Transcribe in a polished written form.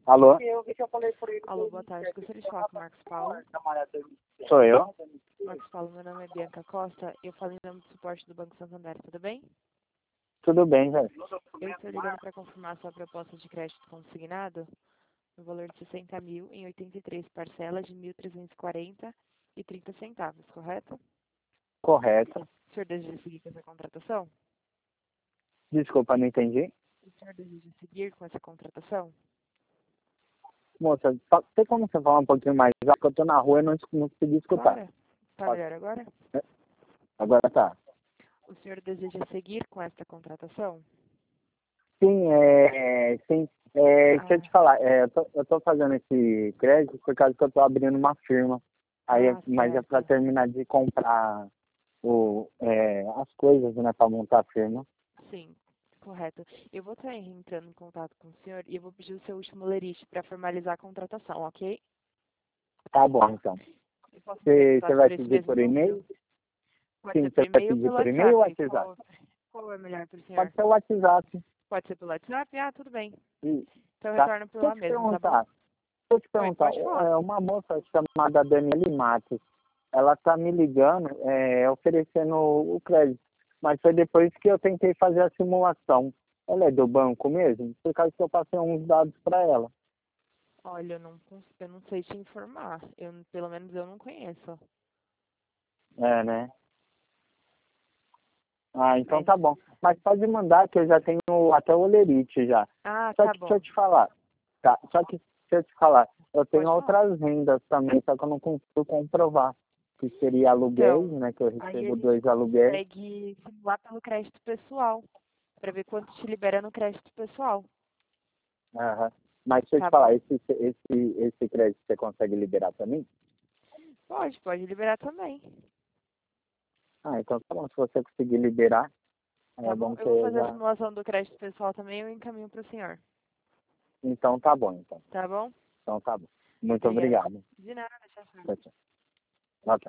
Alô? Alô, boa tarde. Gostaria de falar com o Marcos Paulo. Sou eu? Marcos Paulo, meu nome é Bianca Costa. Eu falo em nome do suporte do Banco Santander, tudo bem? Tudo bem, velho? Eu estou ligando para confirmar sua proposta de crédito consignado no valor de 60 mil em 83 parcelas de 1.340,30 centavos, correto? Correto. O senhor deseja seguir com essa contratação? Desculpa, não entendi. O senhor deseja seguir com essa contratação? Moça, tem como você falar um pouquinho mais alto? Porque eu tô na rua e não consegui escutar. Claro. Tá melhor agora? Agora tá. O senhor deseja seguir com essa contratação? Sim, sim. Deixa eu te falar, eu tô fazendo esse crédito por causa que eu tô abrindo uma firma. Aí, mas é para Certo. terminar de comprar as coisas, né, para montar a firma. Sim, correto. Eu vou estar entrando em contato com o senhor e eu vou pedir o seu último lerite para formalizar a contratação, ok? Tá bom, então. Eu posso entrar em Você contato vai por esse pedir mesmo por número? e-mail? Pode Sim, ser por você vai e-mail ou pedir pelo por e-mail ou WhatsApp. WhatsApp? Qual é melhor para o Pode senhor? ser o WhatsApp. Pode ser pelo WhatsApp? Ah, tudo bem. E, Então eu tá? retorno por Deixa eu lá te mesmo, tá bom? perguntar. Deixa eu te Oi, perguntar, pode falar. uma moça chamada Daniele Matos, ela tá me ligando, oferecendo o crédito, mas foi depois que eu tentei fazer a simulação. Ela é do banco mesmo? Por causa que eu passei uns dados para ela. Olha, eu não sei te informar. Pelo menos eu não conheço. É, né? Ah, então Mas, tá bom. Mas pode mandar que eu já tenho até o olerite já. Só tá que deixa eu bom. te falar, tá? Só que deixa eu te falar, eu tenho Pode falar. outras rendas também, só que eu não consigo comprovar. Que seria aluguéis, Então, né? Que eu aí a recebo gente 2 aluguéis. consegue simular pelo crédito pessoal, para ver quanto te libera no crédito pessoal, Aham. Mas deixa eu te tá falar, bom? esse crédito você consegue liberar para mim? Pode liberar também, Ah, então tá bom. Se você conseguir liberar, tá é bom? bom que Eu vou eu fazer a já... simulação do crédito pessoal também e eu encaminho para o senhor, Então tá bom, então. tá bom? Então tá bom. Muito Obrigada. obrigado. De nada, tchau, tchau. Tchau, tchau. Ok.